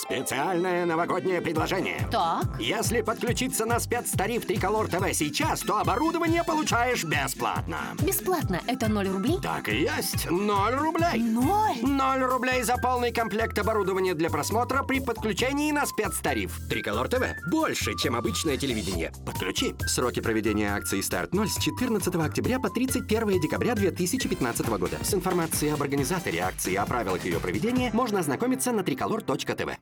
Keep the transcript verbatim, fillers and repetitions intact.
Специальное новогоднее предложение. Так. Если подключиться на спецтариф Триколор ТВ сейчас, то оборудование получаешь бесплатно. Бесплатно — это ноль рублей? Так и есть. Ноль рублей. Ноль? Ноль рублей за полный комплект оборудования для просмотра при подключении на спецтариф. Триколор ТВ. Больше, чем обычное телевидение. Подключи. Сроки проведения акции «Старт ноль» с четырнадцатого октября по тридцать первое декабря две тысячи пятнадцатого года. С информацией об организаторе акции и о правилах ее проведения можно ознакомиться на триколор точка тв.